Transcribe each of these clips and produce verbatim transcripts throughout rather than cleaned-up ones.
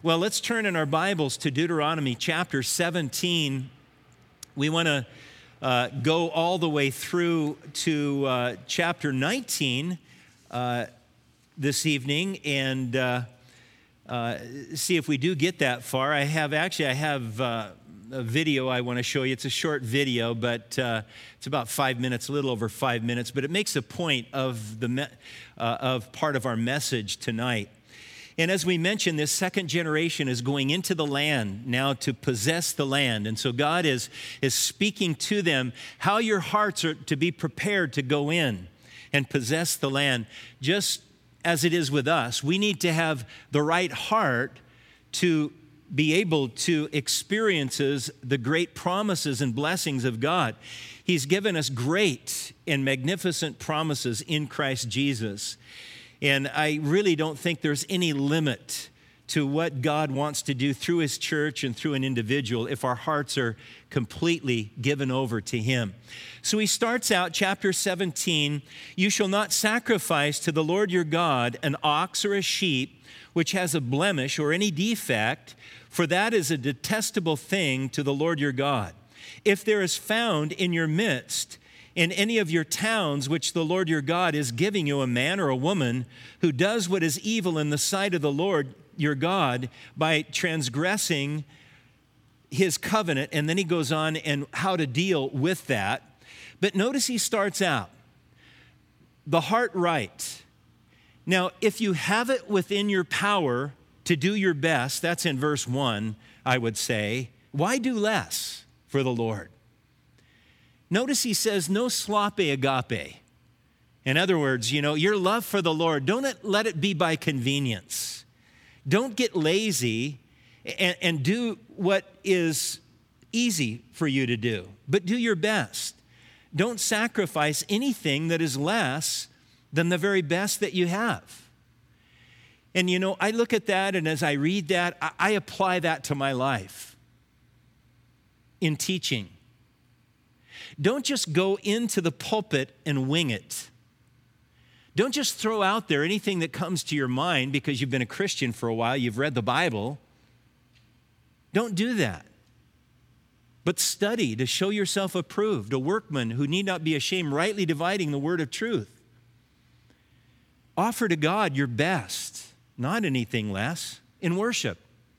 Well, let's turn in our Bibles to Deuteronomy chapter seventeen. We want to uh, go all the way through to uh, chapter nineteen uh, this evening and uh, uh, see if we do get that far. I have actually, I have uh, a video I want to show you. It's a short video, but uh, it's about five minutes, a little over five minutes, but it makes a point of the me- uh, of part of our message tonight. And as we mentioned, this second generation is going into the land now to possess the land. And so God is, is speaking to them how your hearts are to be prepared to go in and possess the land. Just as it is with us, we need to have the right heart to be able to experience the great promises and blessings of God. He's given us great and magnificent promises in Christ Jesus. And I really don't think there's any limit to what God wants to do through His church and through an individual if our hearts are completely given over to Him. So He starts out, chapter seventeen, "You shall not sacrifice to the Lord your God an ox or a sheep which has a blemish or any defect, for that is a detestable thing to the Lord your God. If there is found in your midst in any of your towns which the Lord your God is giving you a man or a woman who does what is evil in the sight of the Lord your God by transgressing His covenant," and then he goes on and how to deal with that. But notice he starts out, the heart right. Now, if you have it within your power to do your best, that's in verse one, I would say, why do less for the Lord? Notice he says, no sloppy agape. In other words, you know, your love for the Lord, don't let it be by convenience. Don't get lazy and, and do what is easy for you to do, but do your best. Don't sacrifice anything that is less than the very best that you have. And you know, I look at that, and as I read that, I, I apply that to my life in teaching. Don't just go into the pulpit and wing it. Don't just throw out there anything that comes to your mind because you've been a Christian for a while, you've read the Bible. Don't do that. But study to show yourself approved, a workman who need not be ashamed, rightly dividing the word of truth. Offer to God your best, not anything less, in worship.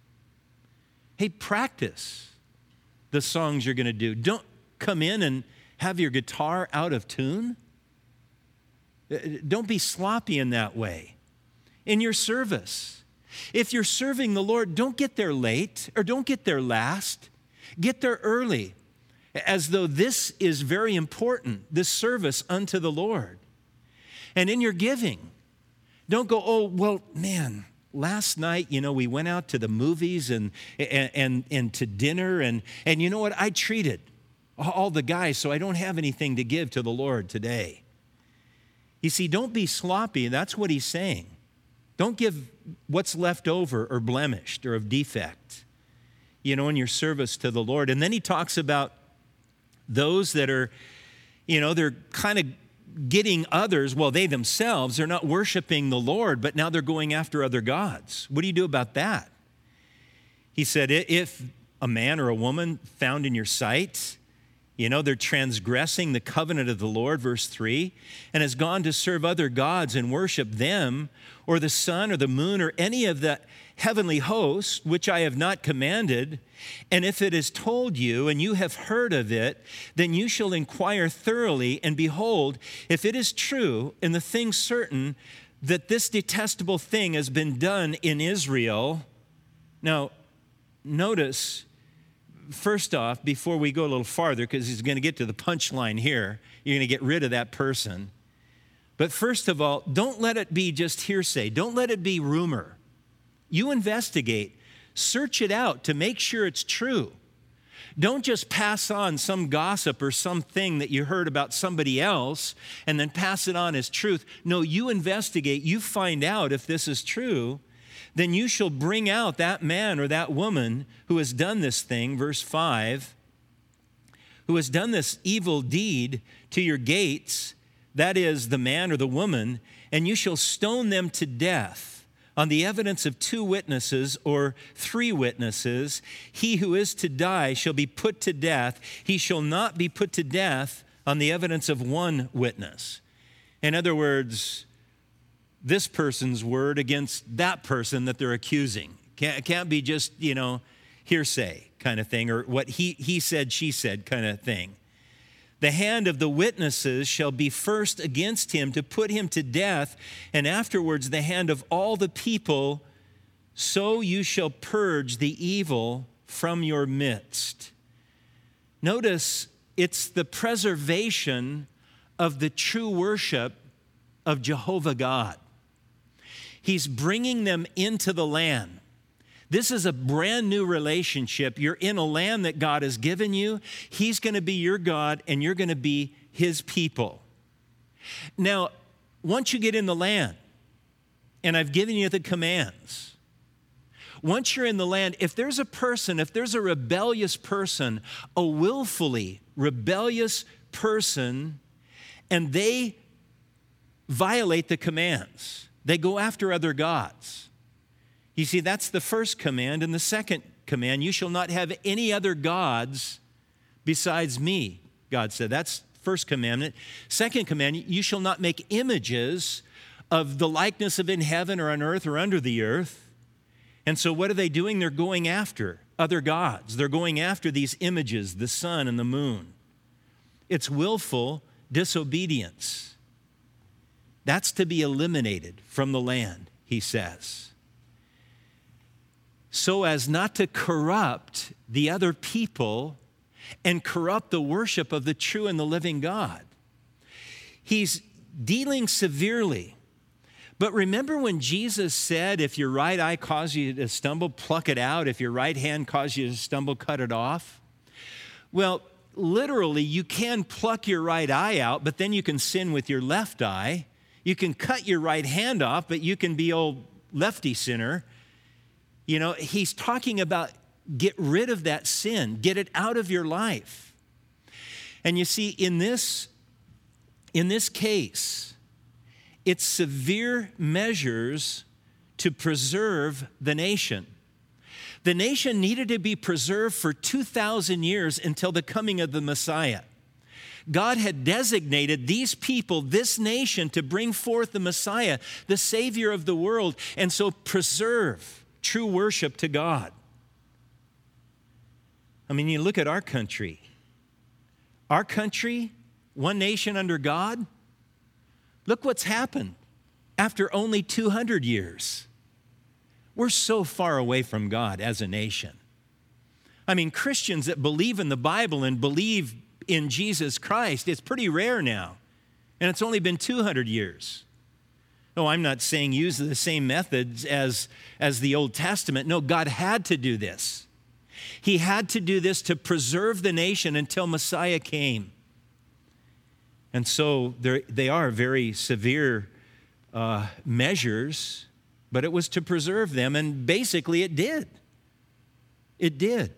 Hey, practice the songs you're going to do. Don't come in and have your guitar out of tune. Don't be sloppy in that way. In your service, if you're serving the Lord, don't get there late or don't get there last. Get there early, as though this is very important, this service unto the Lord. And in your giving, don't go, oh, well, man, last night, you know, we went out to the movies and and and, and to dinner, and, and you know what? I treated all the guys, so I don't have anything to give to the Lord today. You see, don't be sloppy. That's what he's saying. Don't give what's left over or blemished or of defect, you know, in your service to the Lord. And then he talks about those that are, you know, they're kind of getting others, well, they themselves, they're not worshiping the Lord, but now they're going after other gods. What do you do about that? He said, if a man or a woman found in your sight, you know, they're transgressing the covenant of the Lord, verse three, and has gone to serve other gods and worship them, or the sun or the moon or any of the heavenly hosts, which I have not commanded, and if it is told you and you have heard of it, then you shall inquire thoroughly, and behold, if it is true and the thing certain that this detestable thing has been done in Israel. Now, notice, first off, before we go a little farther, because he's going to get to the punchline here, you're going to get rid of that person. But first of all, don't let it be just hearsay. Don't let it be rumor. You investigate. Search it out to make sure it's true. Don't just pass on some gossip or something that you heard about somebody else and then pass it on as truth. No, you investigate. You find out if this is true. Then you shall bring out that man or that woman who has done this thing, verse five, who has done this evil deed to your gates, that is the man or the woman, and you shall stone them to death On the evidence of two witnesses or three witnesses, he who is to die shall be put to death. He shall not be put to death on the evidence of one witness. In other words, this person's word against that person that they're accusing. Can't, can't be just, you know, hearsay kind of thing, or what he, he said, she said kind of thing. The hand of the witnesses shall be first against him to put him to death, and afterwards the hand of all the people. So you shall purge the evil from your midst. Notice it's the preservation of the true worship of Jehovah God. He's bringing them into the land. This is a brand new relationship. You're in a land that God has given you. He's going to be your God, and you're going to be his people. Now, once you get in the land, and I've given you the commands, once you're in the land, if there's a person, if there's a rebellious person, a willfully rebellious person, and they violate the commands, they go after other gods. You see, that's the first command. And the second command, you shall not have any other gods besides me, God said. That's first commandment. Second command, you shall not make images of the likeness of in heaven or on earth or under the earth. And so what are they doing? They're going after other gods. They're going after these images, the sun and the moon. It's willful disobedience. That's to be eliminated from the land, he says, so as not to corrupt the other people and corrupt the worship of the true and the living God. He's dealing severely. But remember when Jesus said, if your right eye causes you to stumble, pluck it out. If your right hand causes you to stumble, cut it off. Well, literally, you can pluck your right eye out, but then you can sin with your left eye. You can cut your right hand off, but you can be old lefty sinner. You know, he's talking about get rid of that sin, get it out of your life. And you see, in this, in this case, it's severe measures to preserve the nation. The nation needed to be preserved for two thousand years until the coming of the Messiah. God had designated these people, this nation, to bring forth the Messiah, the Savior of the world, and so preserve true worship to God. I mean, you look at our country. Our country, one nation under God. Look what's happened after only two hundred years. We're so far away from God as a nation. I mean, Christians that believe in the Bible and believe in Jesus Christ, it's pretty rare now. And it's only been two hundred years. No, I'm not saying use the same methods as, as the Old Testament. No, God had to do this. He had to do this to preserve the nation until Messiah came. And so they are very severe uh, measures, but it was to preserve them, and basically it did. It did.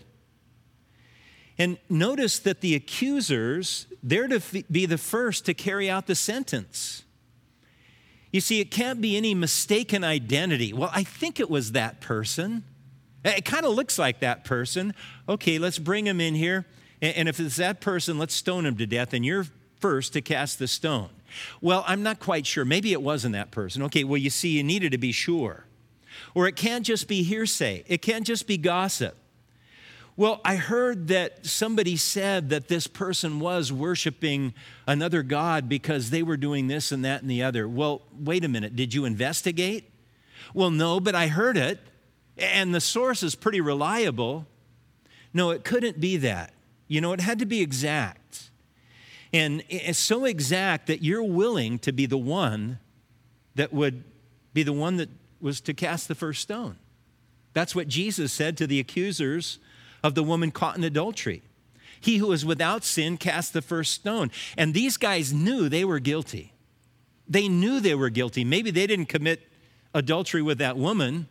And notice that the accusers, they're to be the first to carry out the sentence. You see, it can't be any mistaken identity. Well, I think it was that person. It kind of looks like that person. Okay, let's bring him in here. And if it's that person, let's stone him to death. And you're first to cast the stone. Well, I'm not quite sure. Maybe it wasn't that person. Okay, well, you see, you needed to be sure. Or it can't just be hearsay. It can't just be gossip. Well, I heard that somebody said that this person was worshiping another god because they were doing this and that and the other. Well, wait a minute. Did you investigate? Well, no, but I heard it, and the source is pretty reliable. No, it couldn't be that. You know, it had to be exact. And it's so exact that you're willing to be the one that would be the one that was to cast the first stone. That's what Jesus said to the accusers of the woman caught in adultery. He who is without sin cast the first stone. And these guys knew they were guilty. They knew they were guilty. Maybe they didn't commit adultery with that woman,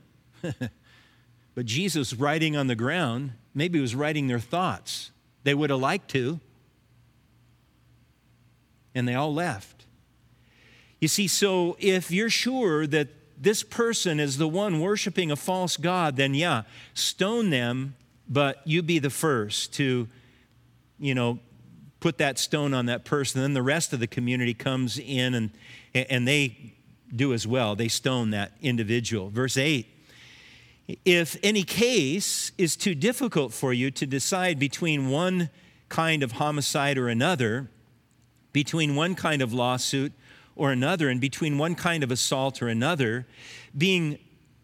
but Jesus writing on the ground, maybe he was writing their thoughts. They would have liked to. And they all left. You see, so if you're sure that this person is the one worshiping a false god, then yeah, stone them, but you be the first to, you know, put that stone on that person. Then the rest of the community comes in and, and they do as well. They stone that individual. Verse eight, if any case is too difficult for you to decide between one kind of homicide or another, between one kind of lawsuit or another, and between one kind of assault or another, being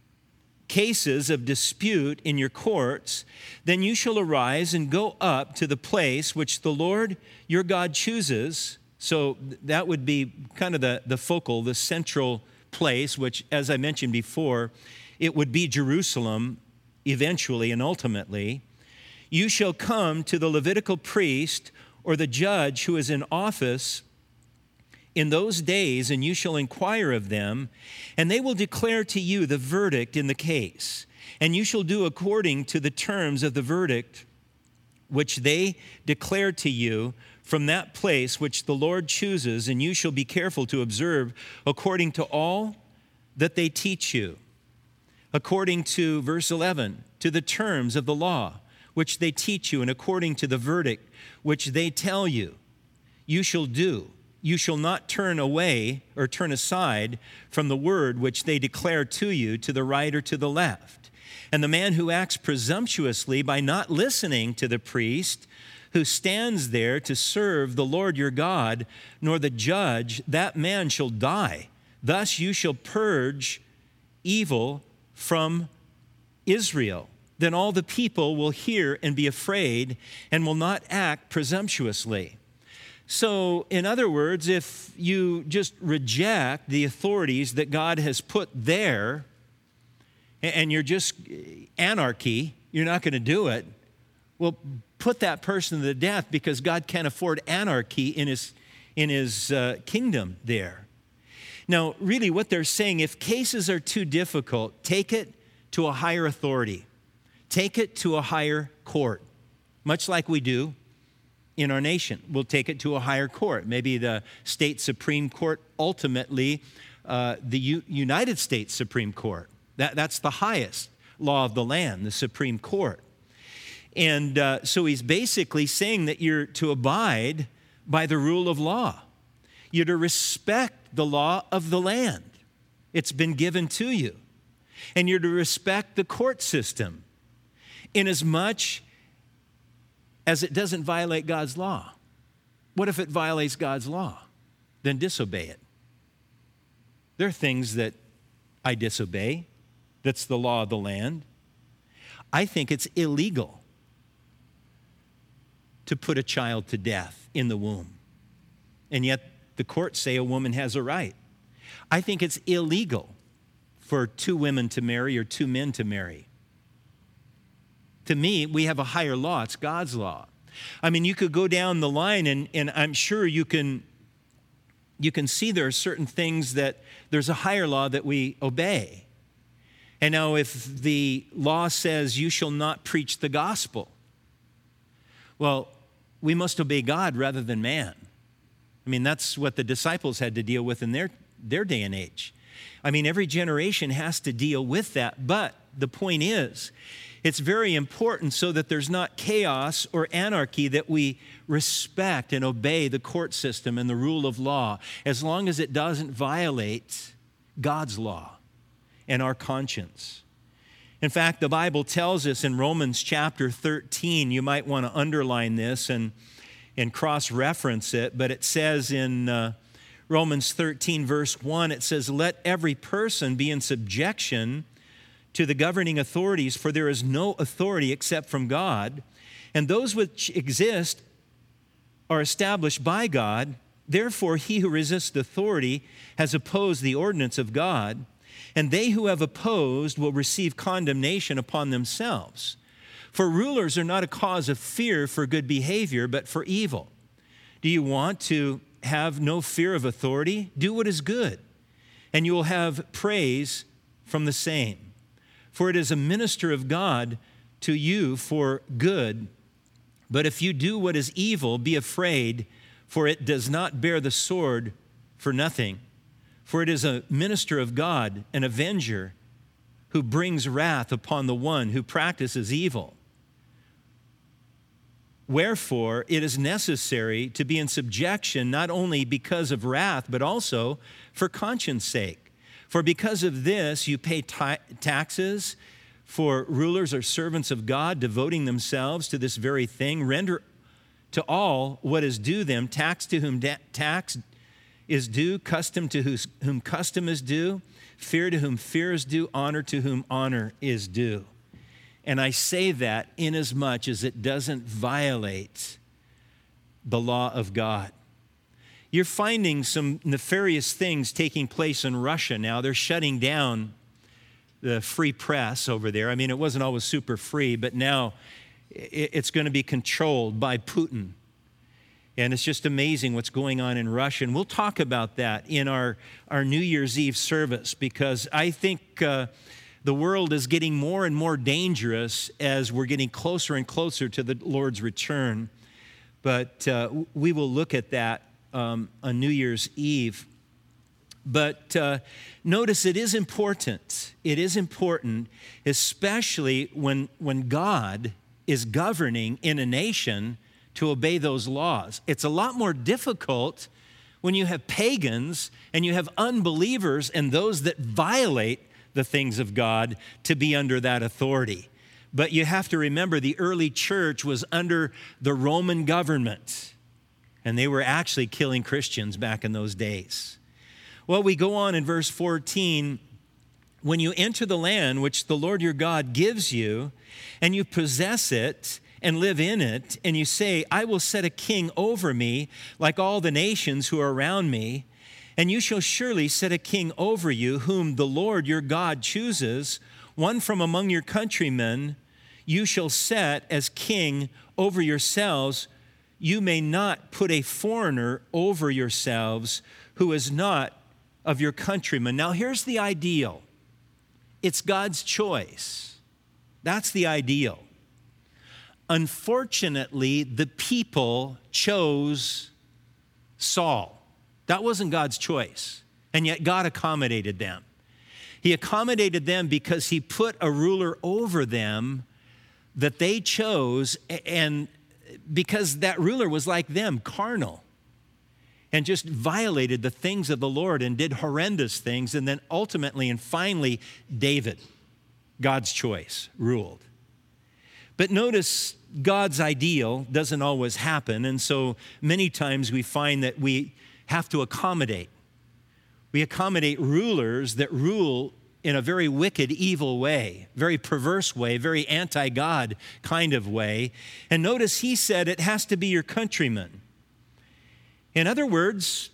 cases of dispute in your courts, then you shall arise and go up to the place which the Lord your God chooses. So that would be kind of the, the focal, the central place, which, as I mentioned before, it would be Jerusalem eventually and ultimately. You shall come to the Levitical priest or the judge who is in office in those days, and you shall inquire of them, and they will declare to you the verdict in the case. And you shall do according to the terms of the verdict which they declare to you from that place which the Lord chooses, and you shall be careful to observe according to all that they teach you. According to, verse eleven, to the terms of the law which they teach you, and according to the verdict which they tell you, you shall do. You shall not turn away or turn aside from the word which they declare to you to the right or to the left. And the man who acts presumptuously by not listening to the priest who stands there to serve the Lord your God, nor the judge, that man shall die. Thus you shall purge evil from Israel. Then all the people will hear and be afraid and will not act presumptuously. So, in other words, if you just reject the authorities that God has put there, and you're just anarchy, you're not going to do it, well, put that person to death, because God can't afford anarchy in his, in his uh, kingdom there. Now, really what they're saying, if cases are too difficult, take it to a higher authority. Take it to a higher court, much like we do in our nation. We'll take it to a higher court, maybe the state Supreme Court, ultimately uh, the U- United States Supreme Court. That, that's the highest law of the land, the Supreme Court. And uh, so he's basically saying that you're to abide by the rule of law. You're to respect the law of the land. It's been given to you. And you're to respect the court system inasmuch as it doesn't violate God's law. What if it violates God's law? Then disobey it. There are things that I disobey. That's the law of the land. I think it's illegal to put a child to death in the womb. And yet the courts say a woman has a right. I think it's illegal for two women to marry or two men to marry. To me, we have a higher law. It's God's law. I mean, you could go down the line, and, and I'm sure you can, you can see there are certain things that there's a higher law that we obey. And now if the law says you shall not preach the gospel, well, we must obey God rather than man. I mean, that's what the disciples had to deal with in their, their day and age. I mean, every generation has to deal with that. But the point is, it's very important so that there's not chaos or anarchy that we respect and obey the court system and the rule of law, as long as it doesn't violate God's law and our conscience. In fact, the Bible tells us in Romans chapter thirteen, you might want to underline this and, and cross-reference it, but it says in uh, Romans thirteen, verse one, it says, "Let every person be in subjection to the governing authorities, for there is no authority except from God, and those which exist are established by God. Therefore, he who resists authority has opposed the ordinance of God, and they who have opposed will receive condemnation upon themselves. For rulers are not a cause of fear for good behavior, but for evil." Do you want to have no fear of authority? Do what is good, and you will have praise from the same. For it is a minister of God to you for good. But if you do what is evil, be afraid, for it does not bear the sword for nothing. For it is a minister of God, an avenger, who brings wrath upon the one who practices evil. Wherefore, it is necessary to be in subjection, not only because of wrath, but also for conscience sake. For because of this, you pay ta- taxes, for rulers are servants of God, devoting themselves to this very thing. Render to all what is due them, tax to whom da- tax is due, custom to whose, whom custom is due, fear to whom fear is due, honor to whom honor is due. And I say that inasmuch as it doesn't violate the law of God. You're finding some nefarious things taking place in Russia now. They're shutting down the free press over there. I mean, it wasn't always super free, but now it's going to be controlled by Putin. And it's just amazing what's going on in Russia. And we'll talk about that in our, our New Year's Eve service, because I think uh, the world is getting more and more dangerous as we're getting closer and closer to the Lord's return. But uh, we will look at that um, on New Year's Eve. But uh, notice it is important. It is important, especially when, when God is governing in a nation, to obey those laws. It's a lot more difficult when you have pagans and you have unbelievers and those that violate the things of God to be under that authority. But you have to remember the early church was under the Roman government, and they were actually killing Christians back in those days. Well, we go on in verse fourteen. When you enter the land which the Lord your God gives you, and you possess it, and live in it, and you say, I will set a king over me like all the nations who are around me, and you shall surely set a king over you whom the Lord your God chooses, one from among your countrymen you shall set as king over yourselves. You may not put a foreigner over yourselves who is not of your countrymen. Now here's the ideal. It's God's choice. That's the ideal. Unfortunately, the people chose Saul. That wasn't God's choice, and yet God accommodated them. He accommodated them because he put a ruler over them that they chose, and because that ruler was like them, carnal, and just violated the things of the Lord and did horrendous things. And then ultimately and finally, David, God's choice, ruled. But notice God's ideal doesn't always happen, and so many times we find that we have to accommodate. We accommodate rulers that rule in a very wicked, evil way, very perverse way, very anti-God kind of way. And notice he said it has to be your countrymen. In other words,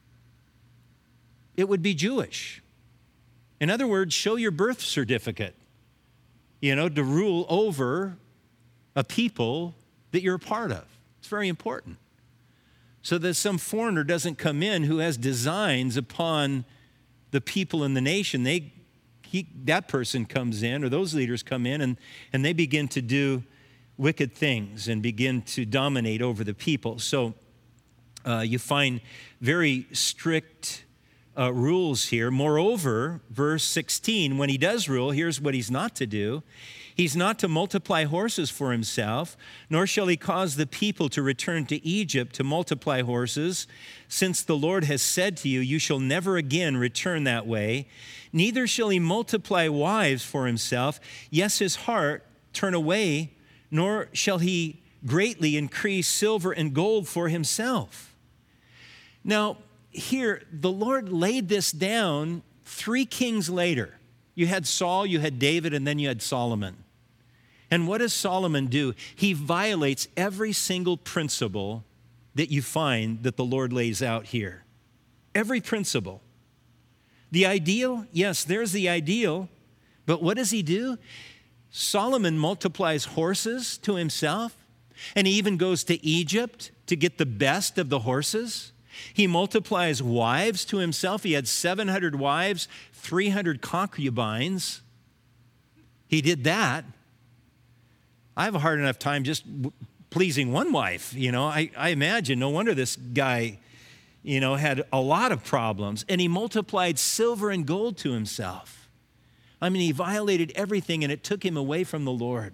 it would be Jewish. In other words, show your birth certificate, you know, to rule over a people that you're a part of. It's very important. So that some foreigner doesn't come in who has designs upon the people in the nation. They, he, that person comes in, or those leaders come in, and, and they begin to do wicked things and begin to dominate over the people. So uh, you find very strict uh, rules here. Moreover, verse sixteen, when he does rule, here's what he's not to do. He's not to multiply horses for himself, nor shall he cause the people to return to Egypt to multiply horses, since the Lord has said to you, you shall never again return that way. Neither shall he multiply wives for himself, yes, his heart turn away, nor shall he greatly increase silver and gold for himself. Now, here, the Lord laid this down three kings later. You had Saul, you had David, and then you had Solomon. And what does Solomon do? He violates every single principle that you find that the Lord lays out here. Every principle. The ideal, yes, there's the ideal, but what does he do? Solomon multiplies horses to himself, and he even goes to Egypt to get the best of the horses. He multiplies wives to himself. He had seven hundred wives, three hundred concubines. He did that. I have a hard enough time just pleasing one wife. You know, I, I imagine, no wonder this guy, you know, had a lot of problems, and he multiplied silver and gold to himself. I mean, he violated everything, and it took him away from the Lord.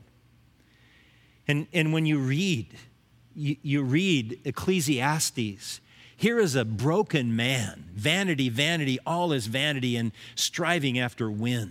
And, and when you read, you, you read Ecclesiastes, here is a broken man, vanity, vanity, all is vanity, and striving after wind.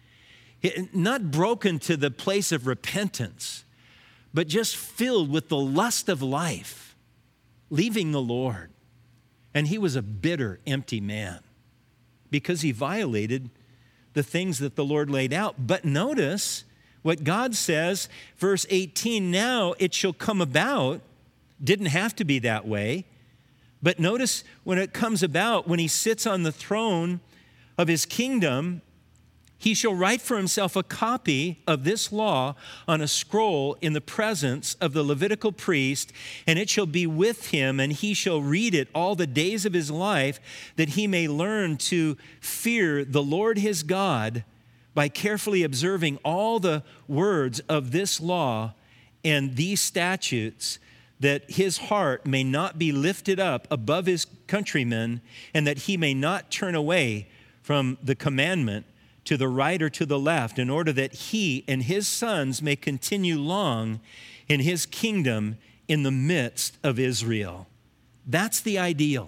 Not broken to the place of repentance, but just filled with the lust of life, leaving the Lord. And he was a bitter, empty man because he violated the things that the Lord laid out. But notice what God says, verse eighteen, now it shall come about, didn't have to be that way, but notice when it comes about, when he sits on the throne of his kingdom, he shall write for himself a copy of this law on a scroll in the presence of the Levitical priest, and it shall be with him, and he shall read it all the days of his life, that he may learn to fear the Lord his God by carefully observing all the words of this law and these statutes, that his heart may not be lifted up above his countrymen, and that he may not turn away from the commandment to the right or to the left, in order that he and his sons may continue long in his kingdom in the midst of Israel. That's the ideal.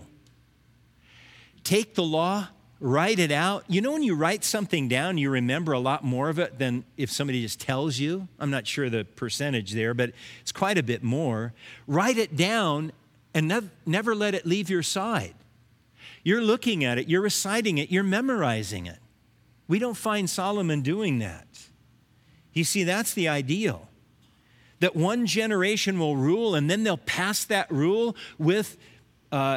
Take the law, write it out. You know, when you write something down, you remember a lot more of it than if somebody just tells you. I'm not sure the percentage there, but it's quite a bit more. Write it down and nev- never let it leave your side. You're looking at it, you're reciting it, you're memorizing it. We don't find Solomon doing that. You see, that's the ideal. That one generation will rule, and then they'll pass that rule with, uh,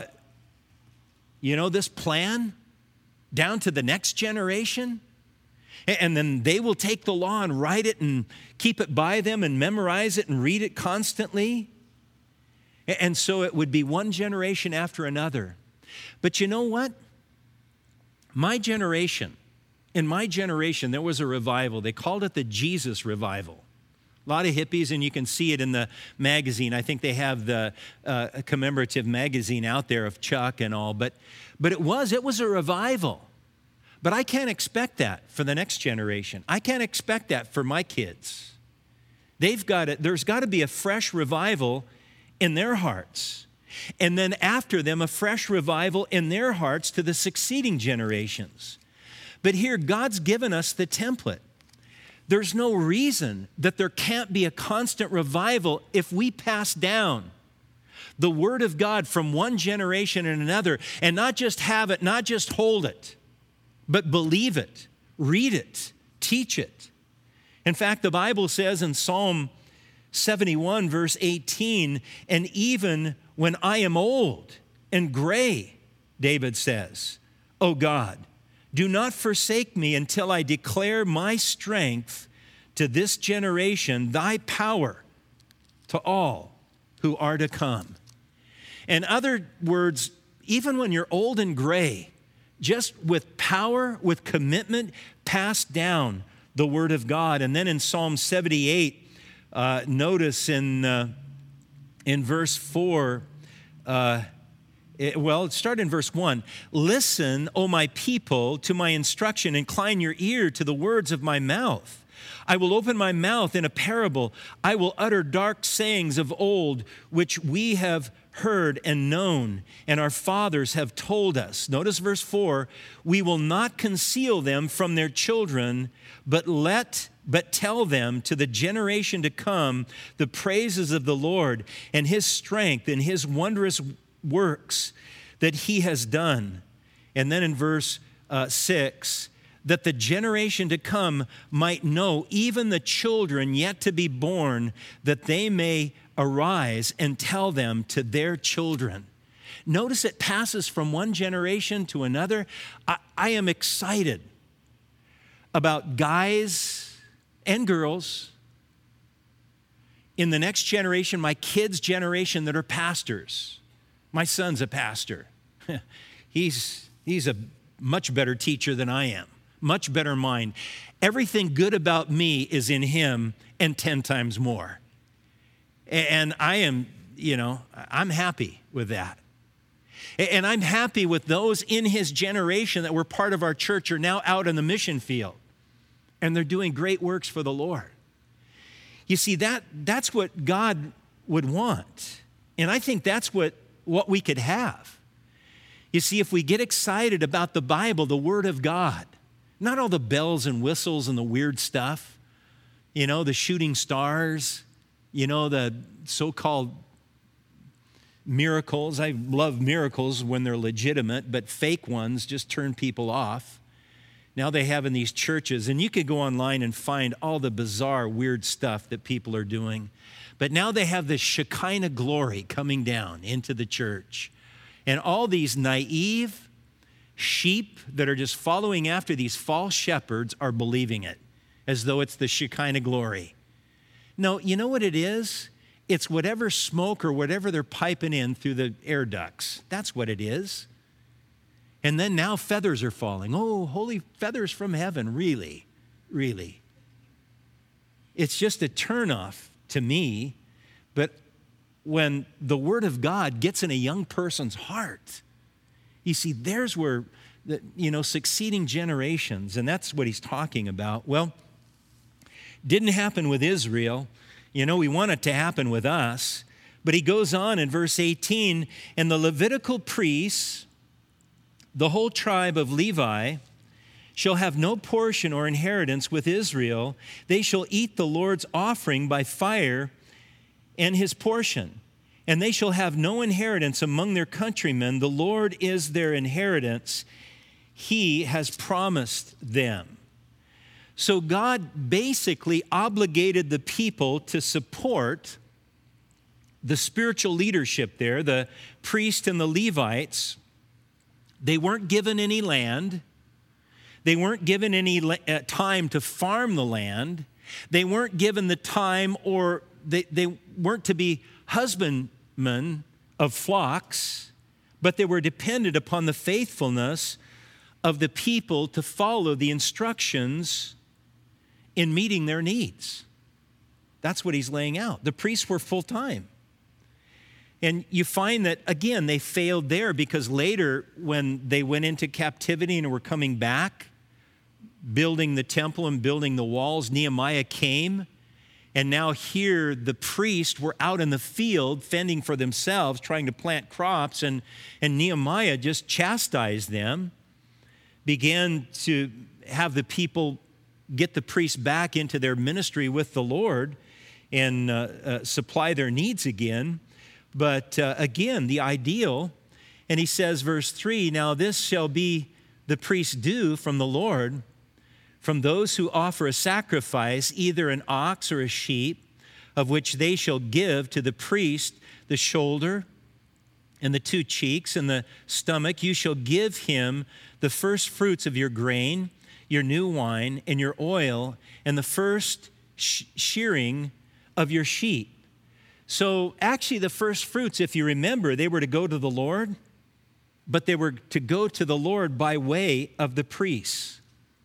you know, this plan down to the next generation. And then they will take the law and write it and keep it by them and memorize it and read it constantly. And so it would be one generation after another. But you know what? My generation, in my generation, there was a revival. They called it the Jesus Revival. A lot of hippies, and you can see it in the magazine. I think they have the uh, commemorative magazine out there of Chuck and all. But, but it was, it was a revival. But I can't expect that for the next generation. I can't expect that for my kids. They've got it. There's got to be a fresh revival in their hearts. And then after them, a fresh revival in their hearts to the succeeding generations. But here, God's given us the template. There's no reason that there can't be a constant revival if we pass down the Word of God from one generation and another, and not just have it, not just hold it, but believe it, read it, teach it. In fact, the Bible says in Psalm seventy-one, verse eighteen, and even when I am old and gray, David says, O God, do not forsake me until I declare my strength to this generation, thy power to all who are to come. In other words, even when you're old and gray, just with power, with commitment, pass down the word of God. And then in Psalm seventy-eight, uh, notice in, uh, in verse four, uh, It, well, let's start in verse one. Listen, O my people, to my instruction. Incline your ear to the words of my mouth. I will open my mouth in a parable. I will utter dark sayings of old, which we have heard and known, and our fathers have told us. Notice verse four. We will not conceal them from their children, but let but tell them to the generation to come the praises of the Lord and his strength and his wondrous works that he has done. And then in verse uh, six, that the generation to come might know, even the children yet to be born, that they may arise and tell them to their children. Notice it passes from one generation to another. I, I am excited about guys and girls in the next generation, my kids' generation that are pastors. My son's a pastor. he's, he's a much better teacher than I am, much better mind. Everything good about me is in him and ten times more. And I am, you know, I'm happy with that. And I'm happy with those in his generation that were part of our church are now out in the mission field. And they're doing great works for the Lord. You see, that, that's what God would want. And I think that's what, what we could have. You see, if we get excited about the Bible, the Word of God, not all the bells and whistles and the weird stuff, you know, the shooting stars, you know, the so-called miracles. I love miracles when they're legitimate, but fake ones just turn people off. Now they have in these churches, and you could go online and find all the bizarre, weird stuff that people are doing. But now they have this Shekinah glory coming down into the church. And all these naive sheep that are just following after these false shepherds are believing it as though it's the Shekinah glory. No, you know what it is? It's whatever smoke or whatever they're piping in through the air ducts. That's what it is. And then now feathers are falling. Oh, holy feathers from heaven. Really, really. It's just a turnoff to me. But when the Word of God gets in a young person's heart, you see, there's where, the, you know, succeeding generations, and that's what he's talking about. Well, didn't happen with Israel. You know, we want it to happen with us. But he goes on in verse eighteen, and the Levitical priests, the whole tribe of Levi, shall have no portion or inheritance with Israel. They shall eat the Lord's offering by fire and his portion. And they shall have no inheritance among their countrymen. The Lord is their inheritance. He has promised them. So God basically obligated the people to support the spiritual leadership there, the priests and the Levites. They weren't given any land. They weren't given any time to farm the land. They weren't given the time, or they, they weren't to be husbandmen of flocks, but they were dependent upon the faithfulness of the people to follow the instructions in meeting their needs. That's what he's laying out. The priests were full-time. And you find that, again, they failed there because later when they went into captivity and were coming back, building the temple and building the walls, Nehemiah came. And now here the priests were out in the field fending for themselves, trying to plant crops. And, and Nehemiah just chastised them, began to have the people get the priests back into their ministry with the Lord and uh, uh, supply their needs again. But uh, again, the ideal, and he says, verse three, now this shall be the priest's due from the Lord, from those who offer a sacrifice, either an ox or a sheep, of which they shall give to the priest the shoulder and the two cheeks and the stomach. You shall give him the first fruits of your grain, your new wine, and your oil, and the first sh- shearing of your sheep. So actually the first fruits, if you remember, they were to go to the Lord, but they were to go to the Lord by way of the priests.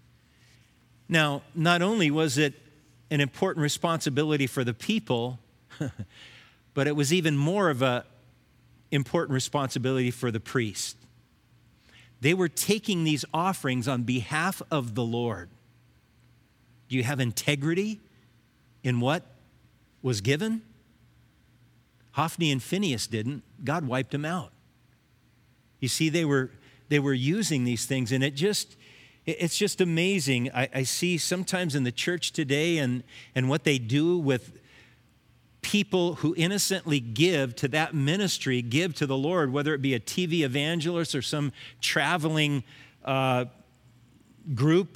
Now, not only was it an important responsibility for the people, but it was even more of an important responsibility for the priest. They were taking these offerings on behalf of the Lord. Do you have integrity in what was given? Hophni and Phinehas didn't. God wiped them out. You see, they were they were using these things, and it just it's just amazing. I, I see sometimes in the church today and, and what they do with people who innocently give to that ministry, give to the Lord, whether it be a T V evangelist or some traveling uh, group,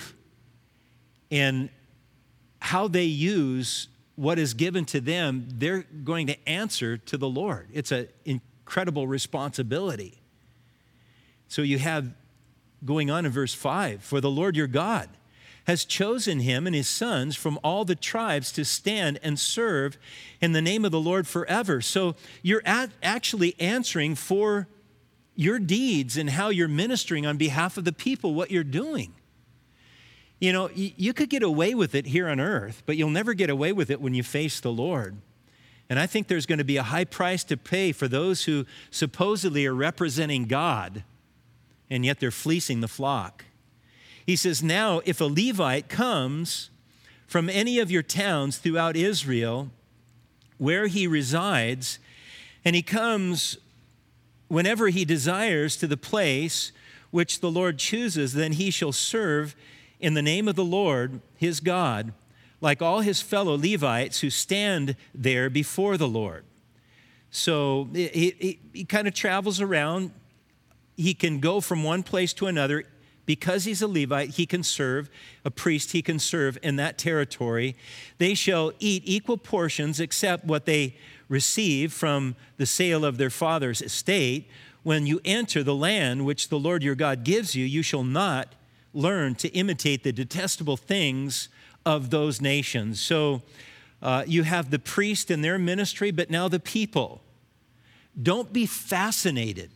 and how they use what is given to them, they're going to answer to the Lord. It's an incredible responsibility. So you have going on in verse five, for the Lord your God has chosen him and his sons from all the tribes to stand and serve in the name of the Lord forever. So you're at actually answering for your deeds and how you're ministering on behalf of the people, what you're doing. You know, you could get away with it here on earth, but you'll never get away with it when you face the Lord. And I think there's going to be a high price to pay for those who supposedly are representing God, and yet they're fleecing the flock. He says, now, if a Levite comes from any of your towns throughout Israel, where he resides, and he comes whenever he desires to the place which the Lord chooses, then he shall serve in the name of the Lord his God, like all his fellow Levites who stand there before the Lord. So he, he, he kind of travels around. He can go from one place to another. Because he's a Levite, he can serve, a priest, he can serve in that territory. They shall eat equal portions except what they receive from the sale of their father's estate. When you enter the land which the Lord your God gives you, you shall not learn to imitate the detestable things of those nations. So uh, you have the priest and their ministry, but now the people. Don't be fascinated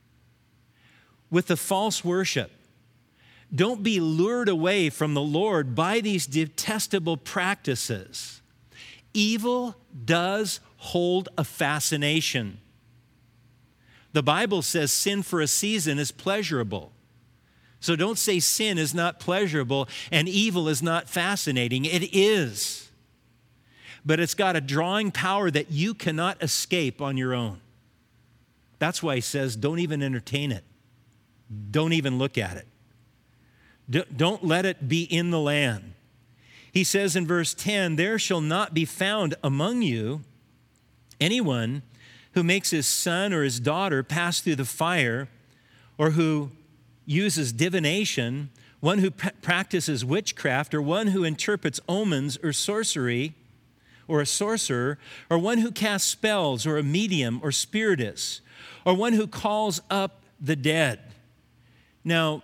with the false worship. Don't be lured away from the Lord by these detestable practices. Evil does hold a fascination. The Bible says sin for a season is pleasurable. So don't say sin is not pleasurable and evil is not fascinating. It is. But it's got a drawing power that you cannot escape on your own. That's why he says don't even entertain it. Don't even look at it. Don't let it be in the land. He says in verse ten, there shall not be found among you anyone who makes his son or his daughter pass through the fire, or who uses divination, one who p- practices witchcraft, or one who interprets omens or sorcery, or a sorcerer, or one who casts spells, or a medium or spiritist, or one who calls up the dead. Now,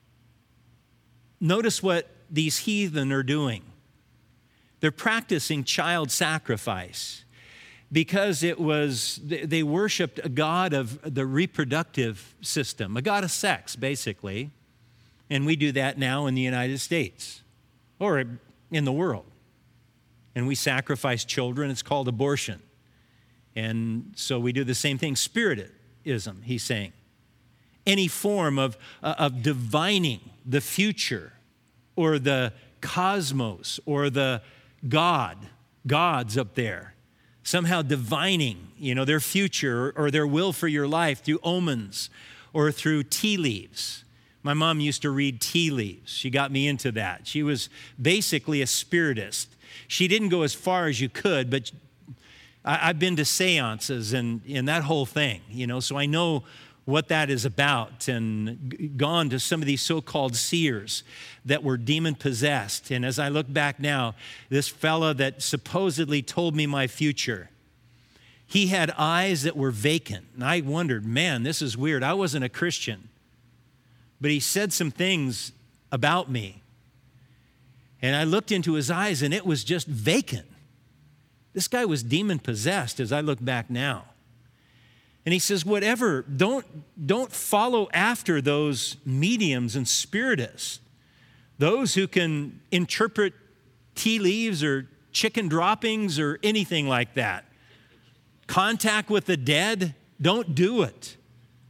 notice what these heathen are doing. They're practicing child sacrifice because it was, they worshiped a god of the reproductive system, a god of sex, basically. And we do that now in the United States or in the world. And we sacrifice children. It's called abortion. And so we do the same thing. Spiritism, he's saying. Any form of, uh, of divining the future or the cosmos or the God, gods up there, somehow divining, you know, their future or their will for your life through omens or through tea leaves. My mom used to read tea leaves. She got me into that. She was basically a spiritist. She didn't go as far as you could, but I, I've been to seances and, and that whole thing, you know, so I know what that is about, and gone to some of these so-called seers that were demon-possessed. And as I look back now, this fella that supposedly told me my future, he had eyes that were vacant. And I wondered, man, this is weird. I wasn't a Christian. But he said some things about me. And I looked into his eyes, and it was just vacant. This guy was demon-possessed as I look back now. And he says, whatever, don't, don't follow after those mediums and spiritists, those who can interpret tea leaves or chicken droppings or anything like that. Contact with the dead, don't do it.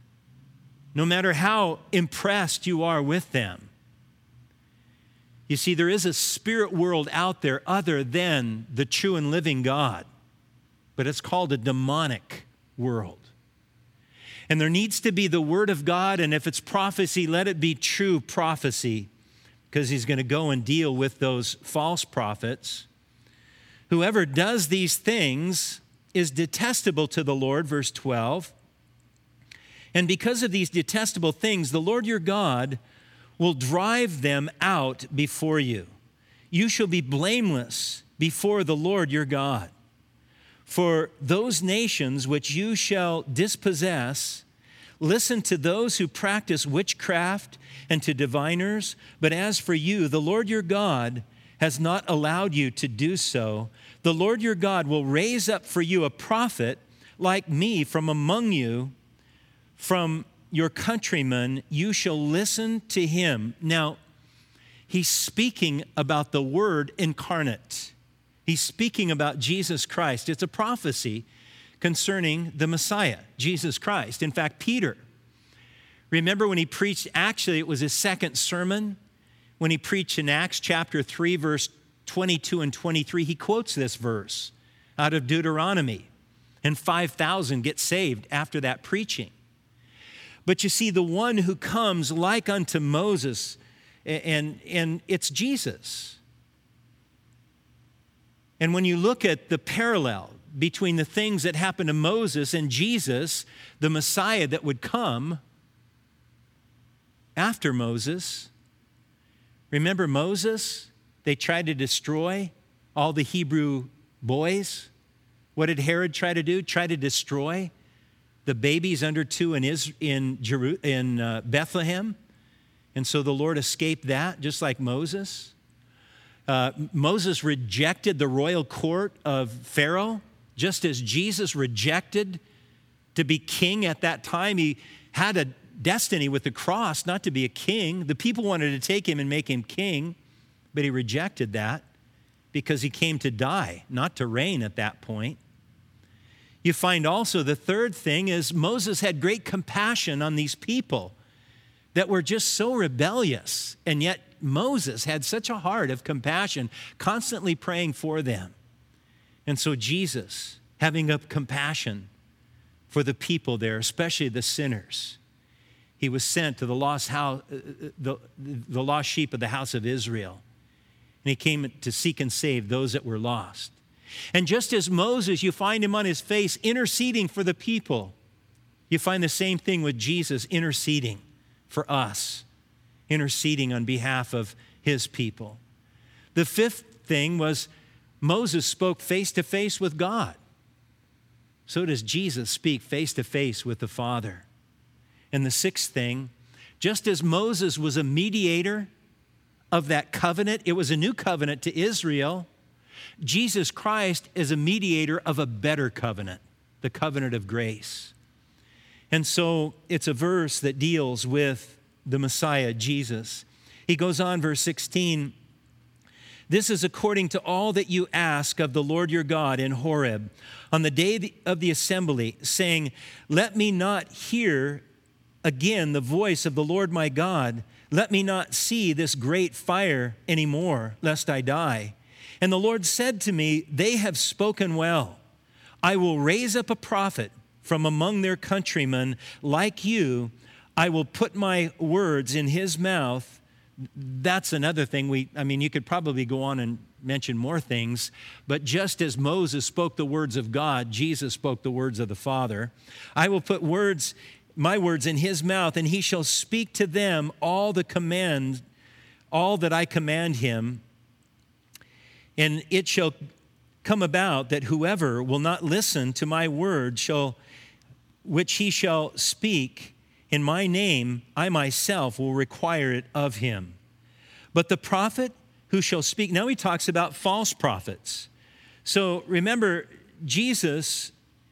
No matter how impressed you are with them. You see, there is a spirit world out there other than the true and living God, but it's called a demonic world. And there needs to be the word of God, and if it's prophecy, let it be true prophecy, because he's going to go and deal with those false prophets. Whoever does these things is detestable to the Lord, verse twelve. And because of these detestable things, the Lord your God will drive them out before you. You shall be blameless before the Lord your God. For those nations which you shall dispossess, listen to those who practice witchcraft and to diviners. But as for you, the Lord your God has not allowed you to do so. The Lord your God will raise up for you a prophet like me from among you, from your countrymen. You shall listen to him. Now, he's speaking about the Word incarnate. He's speaking about Jesus Christ. It's a prophecy concerning the Messiah, Jesus Christ. In fact, Peter, remember when he preached, actually it was his second sermon, when he preached in Acts chapter three, verse twenty-two and twenty-three, he quotes this verse out of Deuteronomy, and five thousand get saved after that preaching. But you see, the one who comes like unto Moses, and, and it's Jesus. And when you look at the parallel between the things that happened to Moses and Jesus, the Messiah that would come after Moses, remember Moses? They tried to destroy all the Hebrew boys. What did Herod try to do? Try to destroy the babies under two in, Israel, in, Jeru- in uh, Bethlehem. And so the Lord escaped that, just like Moses. Uh, Moses rejected the royal court of Pharaoh, just as Jesus rejected to be king at that time. He had a destiny with the cross, not to be a king. The people wanted to take him and make him king, but he rejected that because he came to die, not to reign at that point. You find also the third thing is Moses had great compassion on these people that were just so rebellious, and yet Moses had such a heart of compassion, constantly praying for them. And so Jesus, having a compassion for the people there, especially the sinners, he was sent to the lost house, the, the lost sheep of the house of Israel. And he came to seek and save those that were lost. And just as Moses, you find him on his face interceding for the people, you find the same thing with Jesus interceding for us, interceding on behalf of his people. The fifth thing was Moses spoke face to face with God. So does Jesus speak face to face with the Father. And the sixth thing, just as Moses was a mediator of that covenant, it was a new covenant to Israel, Jesus Christ is a mediator of a better covenant, the covenant of grace. And so it's a verse that deals with the Messiah, Jesus. He goes on, verse sixteen, this is according to all that you ask of the Lord your God in Horeb on the day of the assembly, saying, let me not hear again the voice of the Lord my God. Let me not see this great fire anymore, lest I die. And the Lord said to me, they have spoken well. I will raise up a prophet from among their countrymen like you. I will put my words in his mouth. That's another thing. We, I mean, you could probably go on and mention more things, but just as Moses spoke the words of God, Jesus spoke the words of the Father. I will put words, my words in his mouth, and he shall speak to them all the command, all that I command him. And it shall come about that whoever will not listen to my word shall, which he shall speak in my name, I myself will require it of him. But the prophet who shall speak, now he talks about false prophets. So remember, Jesus,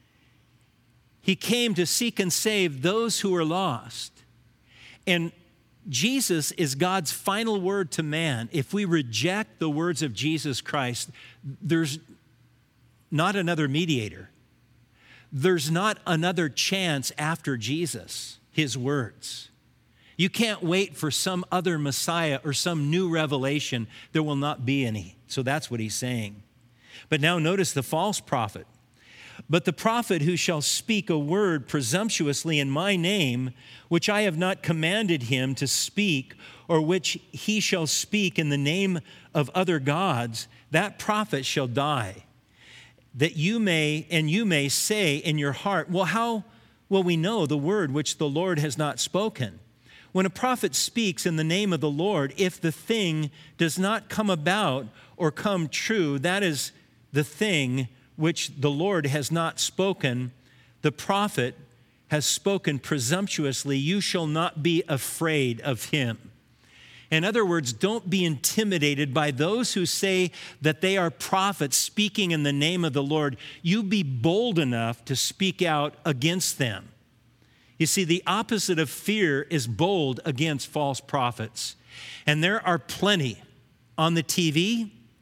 he came to seek and save those who are lost. And Jesus is God's final word to man. If we reject the words of Jesus Christ, there's not another mediator. There's not another chance after Jesus, his words. You can't wait for some other Messiah or some new revelation. There will not be any. So that's what he's saying. But now notice the false prophet. But the prophet who shall speak a word presumptuously in my name, which I have not commanded him to speak, or which he shall speak in the name of other gods, that prophet shall die. That you may, and you may say in your heart, well, how will we know the word which the Lord has not spoken? When a prophet speaks in the name of the Lord, if the thing does not come about or come true, that is the thing which the Lord has not spoken. The prophet has spoken presumptuously. You shall not be afraid of him. In other words, don't be intimidated by those who say that they are prophets speaking in the name of the Lord. You be bold enough to speak out against them. You see, the opposite of fear is bold against false prophets. And there are plenty on the T V.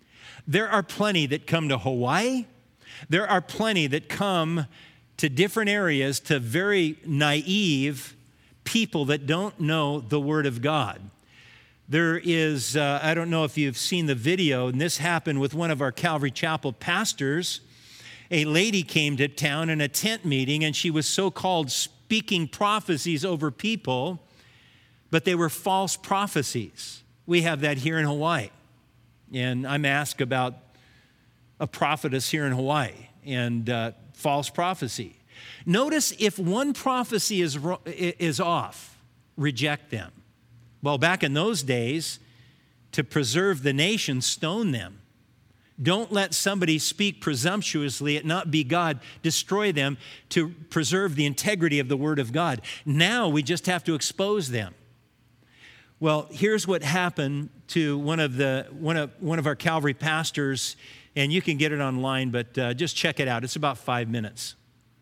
There are plenty that come to Hawaii. There are plenty that come to different areas to very naive people that don't know the Word of God. There is, uh, I don't know if you've seen the video, and this happened with one of our Calvary Chapel pastors. A lady came to town in a tent meeting, and she was so-called speaking prophecies over people, but they were false prophecies. We have that here in Hawaii. And I'm asked about a prophetess here in Hawaii and uh, false prophecy. Notice if one prophecy is, is off, reject them. Well, back in those days, to preserve the nation, stone them. Don't let somebody speak presumptuously, it not be God, destroy them to preserve the integrity of the Word of God. Now we just have to expose them. Well, here's what happened to one of the one of one of our Calvary pastors, and you can get it online, but uh, just check it out. It's about five minutes.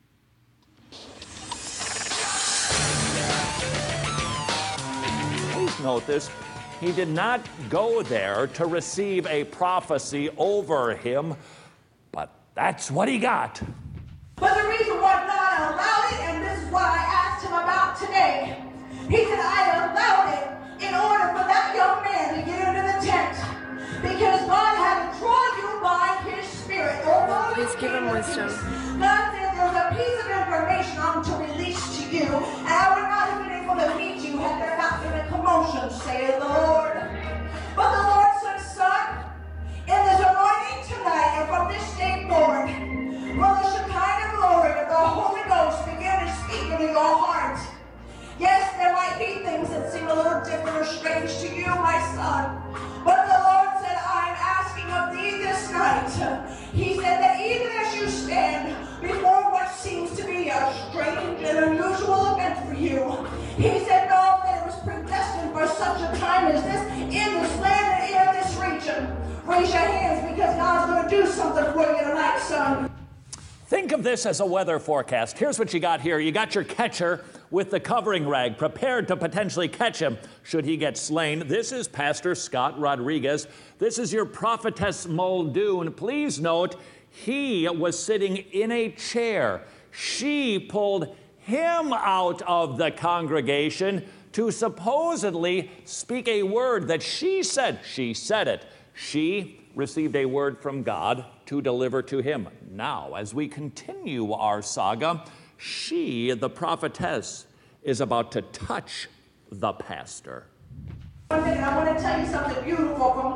Please note this. He did not go there to receive a prophecy over him, but that's what he got. But the reason why God allowed it, and this is what I asked him about today, he said, I allowed it in order for that young man to get into the tent, because God had drawn you by his Spirit. Please give him wisdom. God said there's a piece of information I'm to release to you, and I would not have been able to meet you had there not been a commotion, saith the Lord. But the Lord said, son, in this anointing tonight and from this day forward, will the Shekinah glory of the Holy Ghost begin to speak into your heart. Yes, there might be things that seem a little different or strange to you, my son. But the Lord said, I'm asking of thee this night. He said that even as you stand before what seems to be a strange and unusual event for you, he said, know that it was predestined for such a time as this, in this land and in this region. Raise your hands, because God's going to do something for you tonight, son. Think of this as a weather forecast. Here's what you got here. You got your catcher with the covering rag, prepared to potentially catch him should he get slain. This is Pastor Scott Rodriguez. This is your prophetess Muldoon. Please note, he was sitting in a chair. She pulled him out of the congregation to supposedly speak a word that she said. She said it. She received a word from God to deliver to him. Now, as we continue our saga, she, the prophetess, is about to touch the pastor. One thing, I want to tell you something beautiful from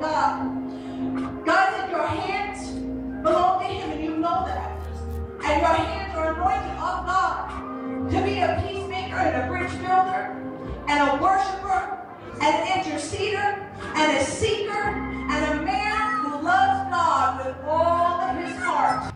God. God said your hands belong to him, and you know that. And your hands are anointed of God to be a peacemaker and a bridge builder and a worshiper and an interceder and a seeker and a man who loves God with all of his heart.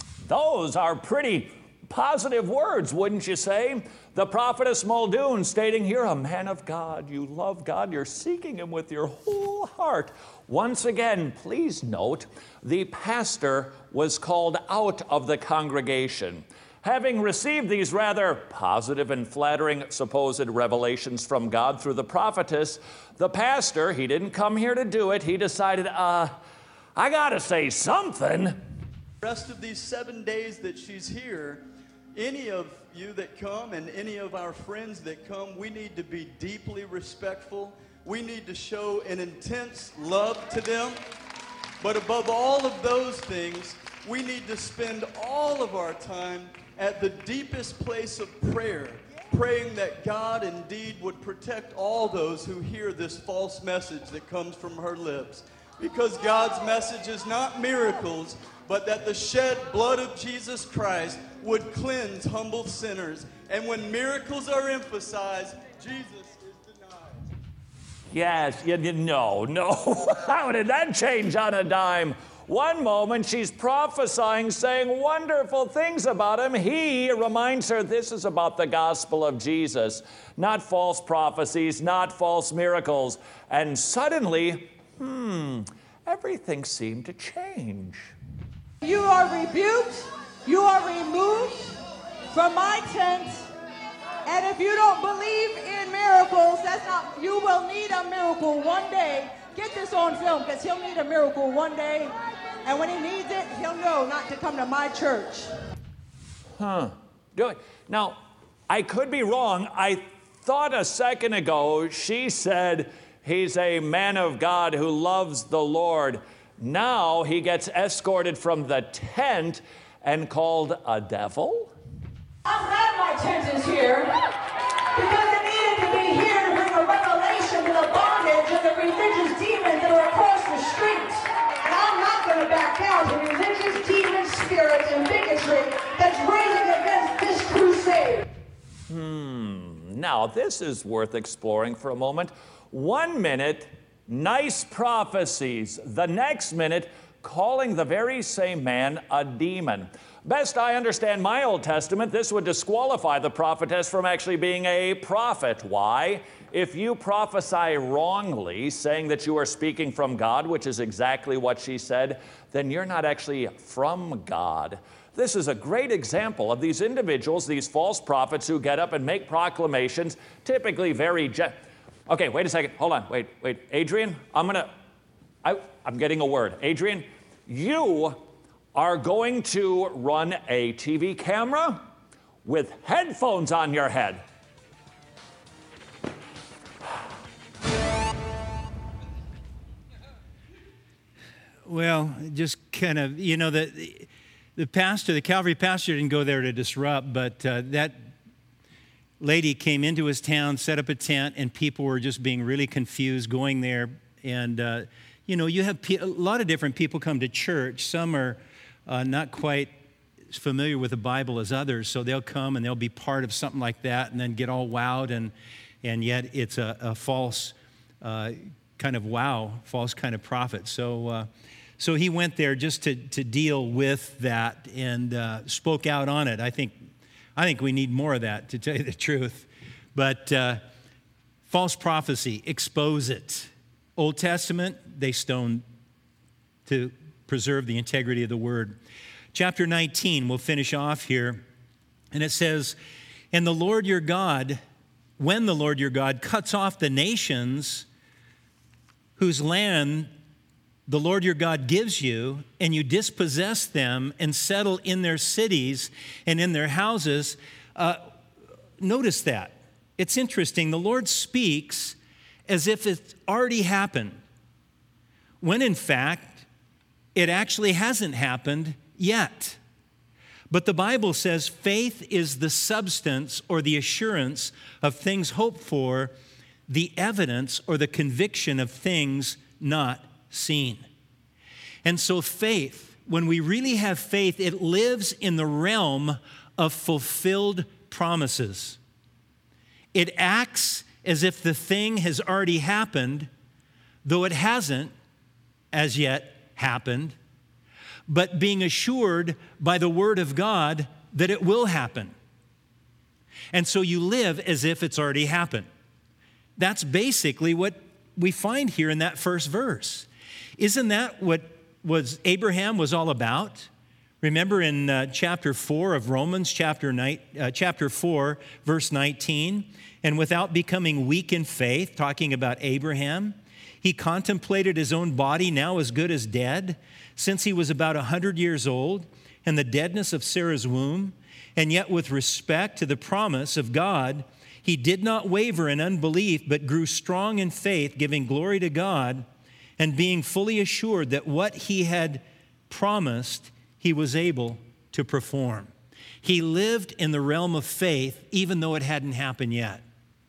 Those are pretty positive words, wouldn't you say? The prophetess Muldoon stating here, a man of God, you love God, you're seeking him with your whole heart. Once again, please note, the pastor was called out of the congregation. Having received these rather positive and flattering supposed revelations from God through the prophetess, the pastor, he didn't come here to do it, he decided, uh, I gotta say something. The rest of these seven days that she's here, any of you that come and any of our friends that come, we need to be deeply respectful. We need to show an intense love to them. But above all of those things, we need to spend all of our time at the deepest place of prayer, praying that God indeed would protect all those who hear this false message that comes from her lips. Because God's message is not miracles, but that the shed blood of Jesus Christ would cleanse humble sinners. And when miracles are emphasized, Jesus is denied. Yes, you, you, no, no. How did that change on a dime? One moment she's prophesying, saying wonderful things about him. He reminds her this is about the gospel of Jesus, not false prophecies, not false miracles. And suddenly, hmm, everything seemed to change. You are rebuked, you are removed from my tent, and if you don't believe in miracles, that's not, you will need a miracle one day. Get this on film, because he'll need a miracle one day. And when he needs it, he'll know not to come to my church. Huh. Do it. Now, I could be wrong. I thought a second ago she said he's a man of God who loves the Lord. Now he gets escorted from the tent and called a devil? I'm glad my tent is here because it needed to be here to bring a revelation to the bondage of the religious demons that are across the street. And I'm not going to back down to religious demon spirits and bigotry that's raising against this crusade. Hmm. Now, this is worth exploring for a moment. One minute, nice prophecies. The next minute, calling the very same man a demon. Best I understand my Old Testament, this would disqualify the prophetess from actually being a prophet. Why? If you prophesy wrongly, saying that you are speaking from God, which is exactly what she said, then you're not actually from God. This is a great example of these individuals, these false prophets who get up and make proclamations, typically very... Je- okay, wait a second. Hold on. Wait, wait. Adrian, I'm going to... I'm getting a word. Adrian, you are going to run a T V camera with headphones on your head. Well, just kind of, you know, the, the pastor, the Calvary pastor didn't go there to disrupt, but uh, that lady came into his town, set up a tent, and people were just being really confused going there. And, uh, you know, you have pe- a lot of different people come to church. Some are uh, not quite as familiar with the Bible as others, so they'll come and they'll be part of something like that and then get all wowed, and, and yet it's a, a false uh, kind of wow, false kind of prophet. So, uh, so he went there just to, to deal with that and uh, spoke out on it. I think, I think we need more of that, to tell you the truth. But uh, false prophecy, expose it. Old Testament, they stoned to preserve the integrity of the word. Chapter nineteen, we'll finish off here. And it says, and the Lord your God, when the Lord your God cuts off the nations whose land the Lord your God gives you, and you dispossess them and settle in their cities and in their houses. Uh, notice that. It's interesting. The Lord speaks as if it's already happened, when in fact, it actually hasn't happened yet. But the Bible says faith is the substance or the assurance of things hoped for, the evidence or the conviction of things not seen. And so faith, when we really have faith, it lives in the realm of fulfilled promises. It acts as if the thing has already happened, though it hasn't as yet happened, but being assured by the Word of God that it will happen. And so you live as if it's already happened. That's basically what we find here in that first verse. Isn't that what was Abraham was all about? Remember in uh, chapter four of Romans, chapter, ni- uh, chapter four, verse nineteen, and without becoming weak in faith, talking about Abraham, he contemplated his own body now as good as dead, since he was about one hundred years old, and the deadness of Sarah's womb, and yet with respect to the promise of God, he did not waver in unbelief, but grew strong in faith, giving glory to God, and being fully assured that what he had promised, he was able to perform. He lived in the realm of faith, even though it hadn't happened yet.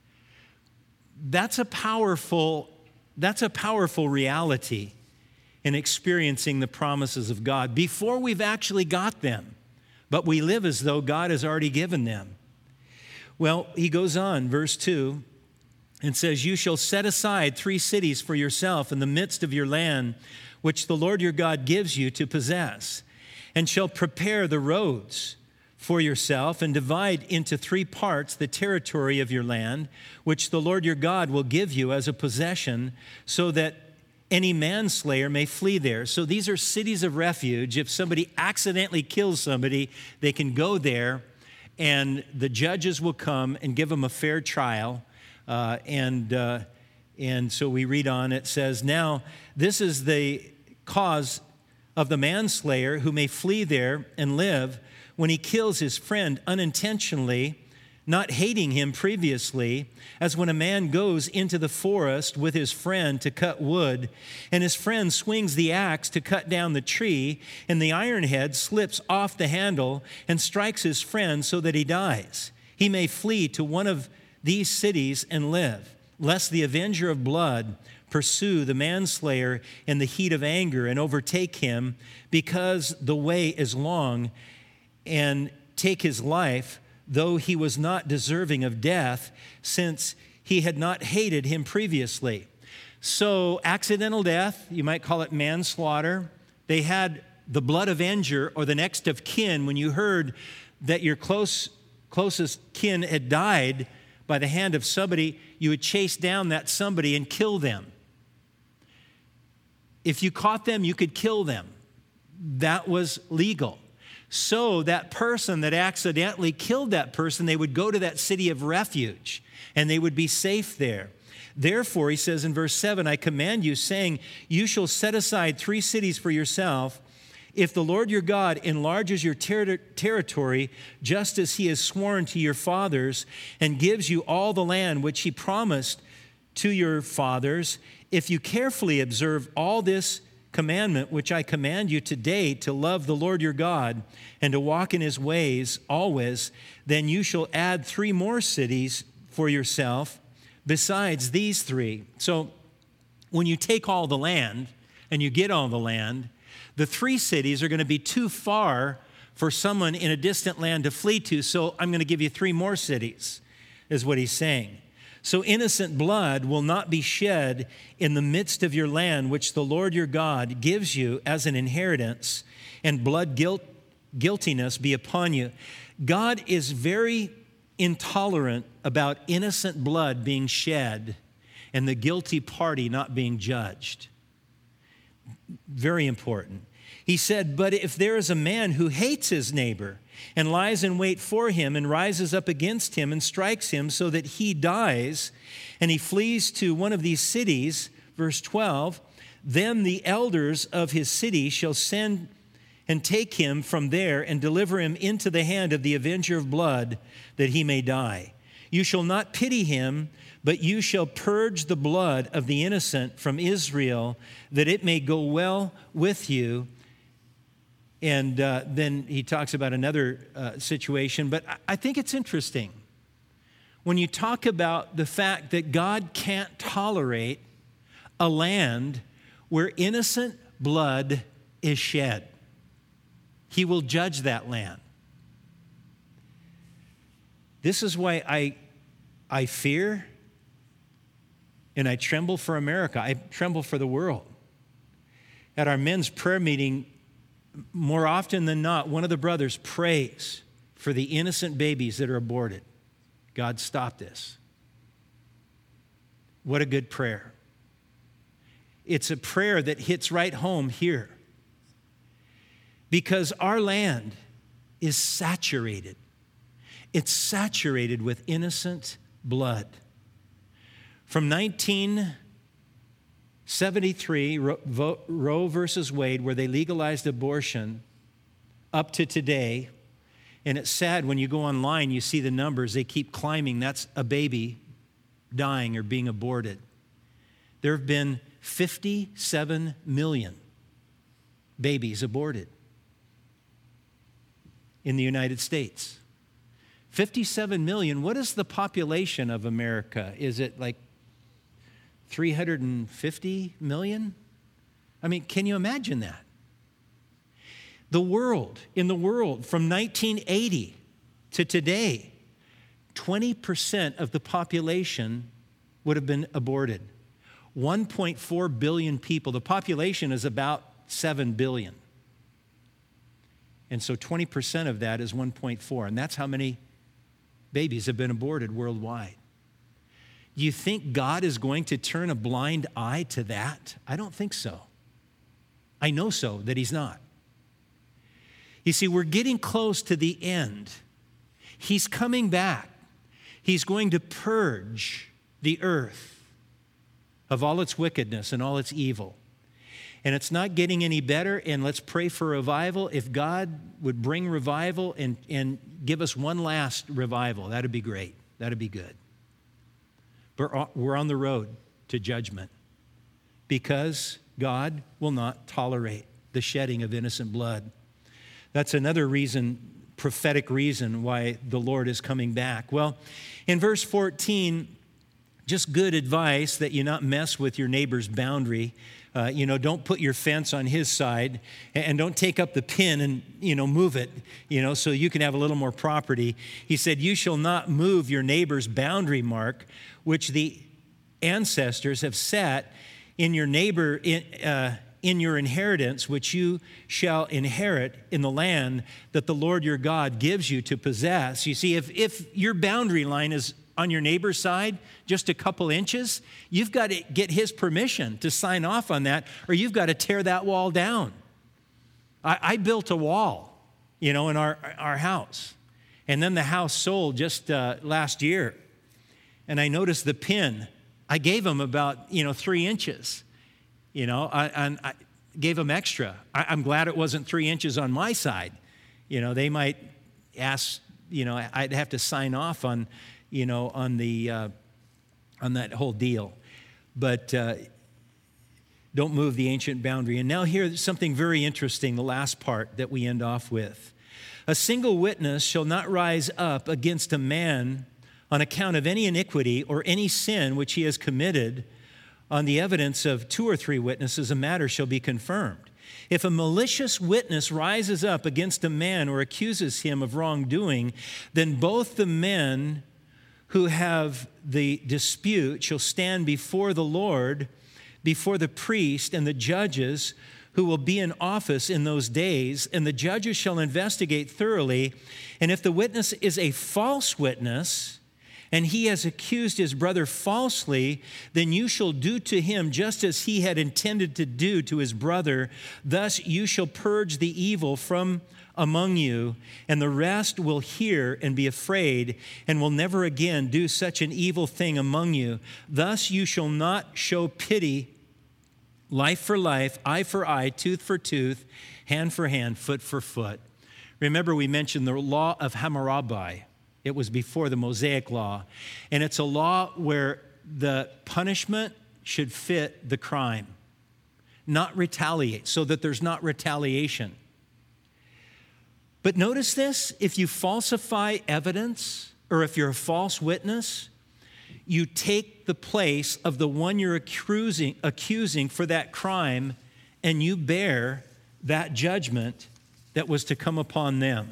That's a powerful, that's a powerful reality in experiencing the promises of God before we've actually got them. But we live as though God has already given them. Well, he goes on, verse two, and says, you shall set aside three cities for yourself in the midst of your land, which the Lord your God gives you to possess, and shall prepare the roads for yourself and divide into three parts the territory of your land, which the Lord your God will give you as a possession, so that any manslayer may flee there. So these are cities of refuge. If somebody accidentally kills somebody, they can go there, and the judges will come and give them a fair trial. Uh, and uh, and so we read on, it says, now this is the cause of the manslayer who may flee there and live when he kills his friend unintentionally, not hating him previously, as when a man goes into the forest with his friend to cut wood, and his friend swings the axe to cut down the tree, and the iron head slips off the handle and strikes his friend so that he dies. He may flee to one of these cities and live, lest the avenger of blood pursue the manslayer in the heat of anger and overtake him, because the way is long, and take his life, though he was not deserving of death, since he had not hated him previously. So accidental death, you might call it manslaughter. They had the blood avenger, or the next of kin. When you heard that your close, closest kin had died by the hand of somebody, you would chase down that somebody and kill them. If you caught them, you could kill them. That was legal. So that person that accidentally killed that person, they would go to that city of refuge, and they would be safe there. Therefore, he says in verse seven, I command you, saying, you shall set aside three cities for yourself. If the Lord your God enlarges your ter- territory, just as he has sworn to your fathers, and gives you all the land which he promised to your fathers, if you carefully observe all this commandment which I command you today, to love the Lord your God and to walk in his ways always, then you shall add three more cities for yourself besides these three. So when you take all the land and you get all the land, the three cities are going to be too far for someone in a distant land to flee to, so I'm going to give you three more cities, is what he's saying. So innocent blood will not be shed in the midst of your land, which the Lord your God gives you as an inheritance, and blood guilt, guiltiness be upon you. God is very intolerant about innocent blood being shed and the guilty party not being judged. Very important. He said, but if there is a man who hates his neighbor and lies in wait for him and rises up against him and strikes him so that he dies, and he flees to one of these cities, verse twelve, then the elders of his city shall send and take him from there and deliver him into the hand of the avenger of blood, that he may die. You shall not pity him, but you shall purge the blood of the innocent from Israel, that it may go well with you. And uh, then he talks about another uh, situation. But I think it's interesting when you talk about the fact that God can't tolerate a land where innocent blood is shed. He will judge that land. This is why I, I fear and I tremble for America. I tremble for the world. At our men's prayer meeting, more often than not, one of the brothers prays for the innocent babies that are aborted. God, stop this. What a good prayer. It's a prayer that hits right home here, because our land is saturated. It's saturated with innocent blood. From nineteen seventy-three, Roe versus Wade, where they legalized abortion, up to today, and it's sad when you go online, you see the numbers, they keep climbing. That's a baby dying or being aborted. There have been fifty-seven million babies aborted in the United States. fifty-seven million, what is the population of America? Is it like three hundred fifty million? I mean, can you imagine that? The world, in the world, from nineteen eighty to today, twenty percent of the population would have been aborted. one point four billion people. The population is about seven billion. And so twenty percent of that is one point four, and that's how many babies have been aborted worldwide. You think God is going to turn a blind eye to that? I don't think so. I know so that he's not. You see, we're getting close to the end. He's coming back. He's going to purge the earth of all its wickedness and all its evil. and it's not getting any better, and let's pray for revival. If God would bring revival and, and give us one last revival, that'd be great. That'd be good. But we're on the road to judgment because God will not tolerate the shedding of innocent blood. That's another reason, prophetic reason, why the Lord is coming back. Well, in verse fourteen, just good advice that you not mess with your neighbor's boundary. Uh, you know, don't put your fence on his side, and don't take up the pin and, you know, move it, you know, so you can have a little more property. He said, you shall not move your neighbor's boundary mark, which the ancestors have set in your neighbor, in, uh, in your inheritance, which you shall inherit in the land that the Lord your God gives you to possess. You see, if, if your boundary line is on your neighbor's side, just a couple inches, you've got to get his permission to sign off on that, or you've got to tear that wall down. I, I built a wall, you know, in our, our house. And then the house sold just uh, last year. And I noticed the pin. I gave him about, you know, three inches. You know, I, and I gave him extra. I, I'm glad it wasn't three inches on my side. You know, they might ask, you know, I'd have to sign off on, you know, on the uh, on that whole deal. But uh, don't move the ancient boundary. And now here's something very interesting, the last part that we end off with. A single witness shall not rise up against a man on account of any iniquity or any sin which he has committed. On the evidence of two or three witnesses, a matter shall be confirmed. If a malicious witness rises up against a man or accuses him of wrongdoing, then both the men who have the dispute shall stand before the Lord, before the priest and the judges who will be in office in those days, and the judges shall investigate thoroughly. And if the witness is a false witness, and he has accused his brother falsely, then you shall do to him just as he had intended to do to his brother. Thus you shall purge the evil from among you, and the rest will hear and be afraid, and will never again do such an evil thing among you. Thus you shall not show pity, life for life, eye for eye, tooth for tooth, hand for hand, foot for foot. Remember, we mentioned the law of Hammurabi. It was before the Mosaic law. And it's a law where the punishment should fit the crime, not retaliate, so that there's not retaliation. But notice this, if you falsify evidence, or if you're a false witness, you take the place of the one you're accusing, accusing for that crime, and you bear that judgment that was to come upon them.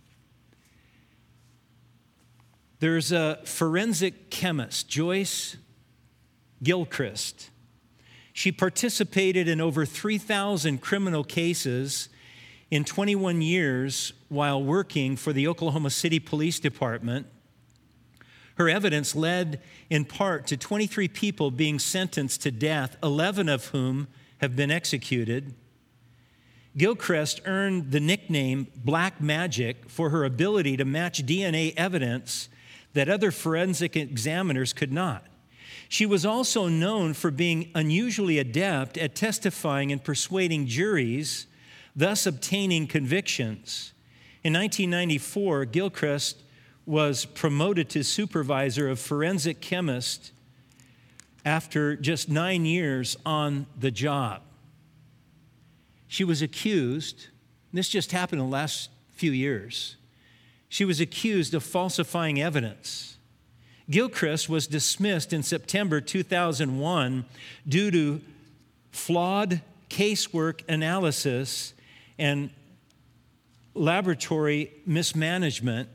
There's a forensic chemist, Joyce Gilchrist. She participated in over three thousand criminal cases in twenty-one years while working for the Oklahoma City Police Department. Her evidence led in part to twenty-three people being sentenced to death, eleven of whom have been executed. Gilchrist earned the nickname Black Magic for her ability to match D N A evidence that other forensic examiners could not. She was also known for being unusually adept at testifying and persuading juries, thus obtaining convictions. In nineteen ninety-four, Gilchrist was promoted to supervisor of forensic chemist after just nine years on the job. She was accused, and this just happened in the last few years, she was accused of falsifying evidence. Gilchrist was dismissed in September two thousand one due to flawed casework analysis and laboratory mismanagement.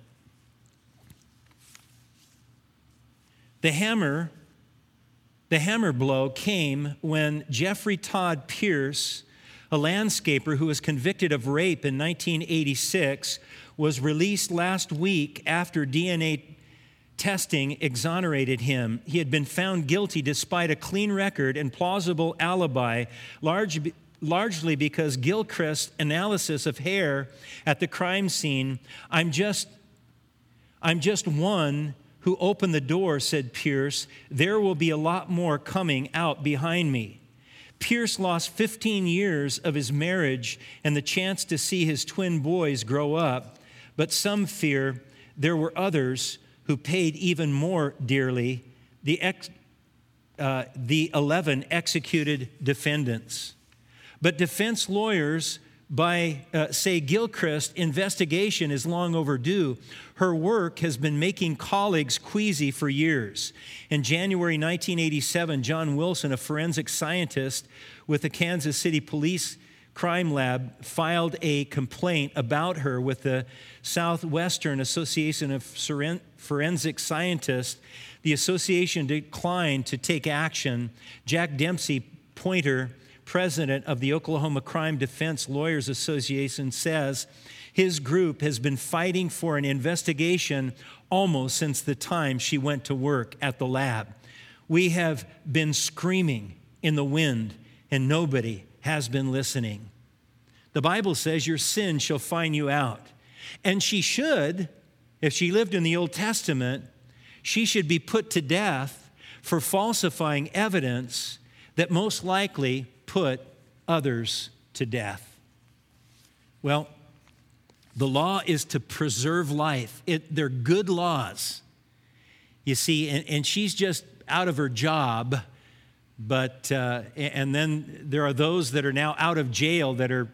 The hammer, the hammer blow came when Jeffrey Todd Pierce, a landscaper who was convicted of rape in nineteen eighty-six, was released last week after D N A testing exonerated him. He had been found guilty despite a clean record and plausible alibi, large, largely because Gilchrist's analysis of hair at the crime scene. I'm just, I'm just one who opened the door, said Pierce. There will be a lot more coming out behind me. Pierce lost fifteen years of his marriage and the chance to see his twin boys grow up, but some fear there were others who paid even more dearly, the, ex, uh, the eleven executed defendants. But defense lawyers by, uh, say, Gilchrist, investigation is long overdue. Her work has been making colleagues queasy for years. In January nineteen eighty-seven, John Wilson, a forensic scientist with the Kansas City Police Crime Lab, filed a complaint about her with the Southwestern Association of Forensic Scientists. The association declined to take action. Jack Dempsey Pointer, president of the Oklahoma Crime Defense Lawyers Association, says his group has been fighting for an investigation almost since the time she went to work at the lab. We have been screaming in the wind, and nobody has been listening. The Bible says your sin shall find you out. And she should, if she lived in the Old Testament, she should be put to death for falsifying evidence that most likely put others to death. Well, the law is to preserve life. It, they're good laws, you see, and, and she's just out of her job, but, uh, and then there are those that are now out of jail that are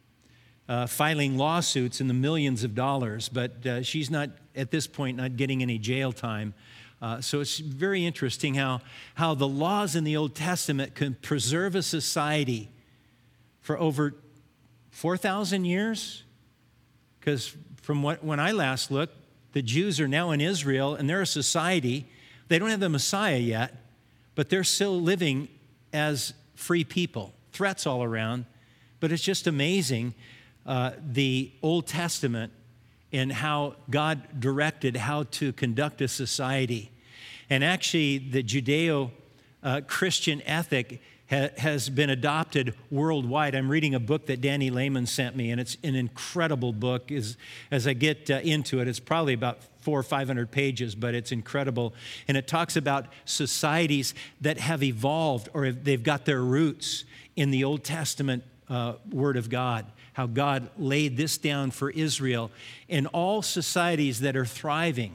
uh, filing lawsuits in the millions of dollars, but uh, she's not, at this point, not getting any jail time. Uh, so it's very interesting how, how the laws in the Old Testament can preserve a society for over four thousand years. Because from what, when I last looked, the Jews are now in Israel, and they're a society. They don't have the Messiah yet, but they're still living as free people. Threats all around. But it's just amazing, uh, the Old Testament and how God directed how to conduct a society. And actually, the Judeo-Christian ethic ha- has been adopted worldwide. I'm reading a book that Danny Lehman sent me, and it's an incredible book. As, as I get uh, into it, it's probably about four or five hundred pages, but it's incredible. And it talks about societies that have evolved or have, they've got their roots in the Old Testament uh, Word of God. How God laid this down for Israel. And all societies that are thriving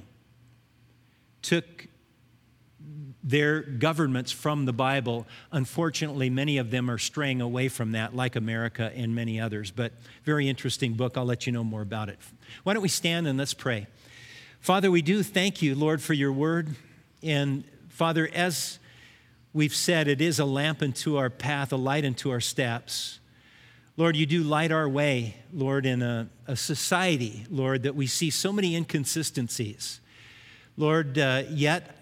took their governments from the Bible. Unfortunately, many of them are straying away from that, like America and many others. But very interesting book. I'll let you know more about it. Why don't we stand and let's pray. Father, we do thank you, Lord, for your word. And Father, as we've said, it is a lamp unto our path, a light unto our steps. Lord, you do light our way, Lord, in a, a society, Lord, that we see so many inconsistencies. Lord, uh, yet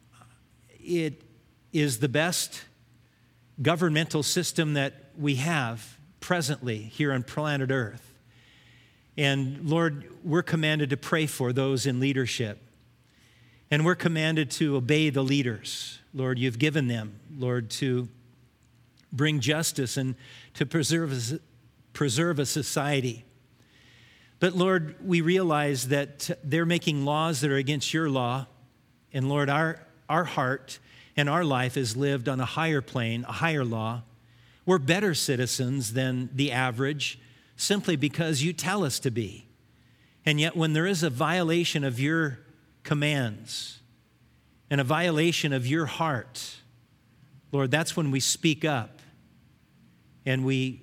it is the best governmental system that we have presently here on planet Earth. And Lord, we're commanded to pray for those in leadership. And we're commanded to obey the leaders. Lord, you've given them, Lord, to bring justice and to preserve a, preserve a society. But Lord, we realize that they're making laws that are against your law. And Lord, our, our heart and our life is lived on a higher plane, a higher law. We're better citizens than the average simply because you tell us to be. And yet when there is a violation of your commands and a violation of your heart, Lord, that's when we speak up. And we,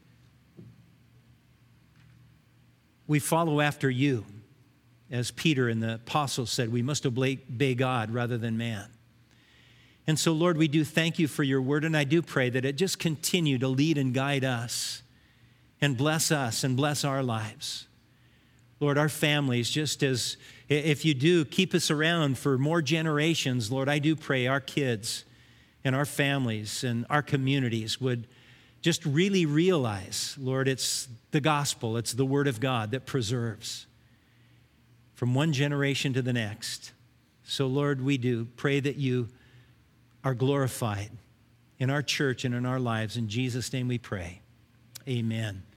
we follow after you. As Peter and the apostles said, we must obey God rather than man. And so, Lord, we do thank you for your word, and I do pray that it just continue to lead and guide us and bless us and bless our lives. Lord, our families, just as if you do, keep us around for more generations, Lord, I do pray our kids and our families and our communities would just really realize, Lord, it's the gospel, it's the word of God that preserves from one generation to the next. So, Lord, we do pray that you are glorified in our church and in our lives. In Jesus' name we pray. Amen.